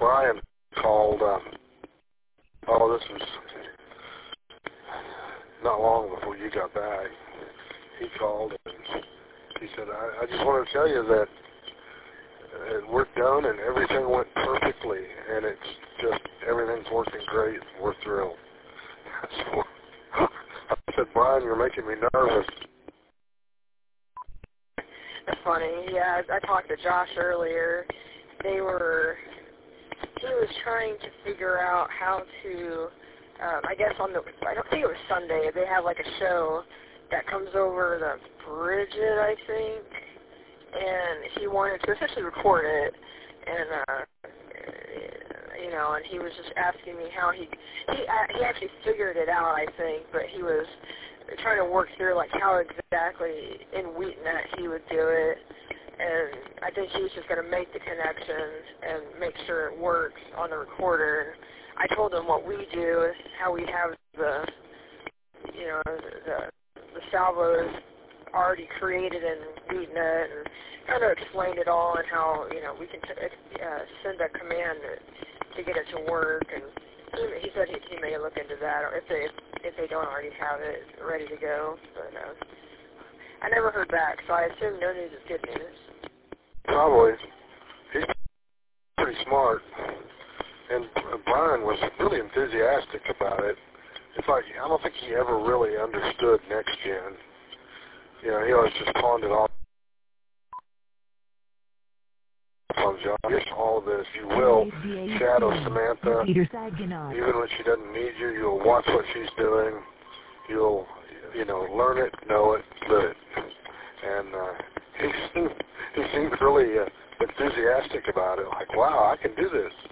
Brian called, this was not long before you got back. He called and he said, I just wanted to tell you that we're done and everything went perfectly, and it's just, everything's working great. We're thrilled. So, I said, Brian, you're making me nervous. That's funny. Yeah, I talked to Josh earlier. He was trying to figure out how to, I guess I don't think it was Sunday, they have like a show that comes over the Bridget, I think, and he wanted to essentially record it, and, and he was just asking me how he actually figured it out, I think, but he was trying to work through, like, how exactly in WheatNet he would do it, and I think he was just going to make the connections and make sure it works on the recorder. I told him what we do, how we have the salvos already created in WheatNet, and kind of explained it all and how, we can send a command to get it to work, and he said he may look into that, or if they don't already have it ready to go, but I never heard back, so I assume no news is good news. Probably. He's pretty smart, and Brian was really enthusiastic about it. It's like, I don't think he ever really understood Next Gen. He always just pawned it off on John. Just all of this, you will shadow Samantha. Even when she doesn't need you, you'll watch what she's doing. You'll, learn it, know it, live it. And he seemed really enthusiastic about it. Like, wow, I can do this.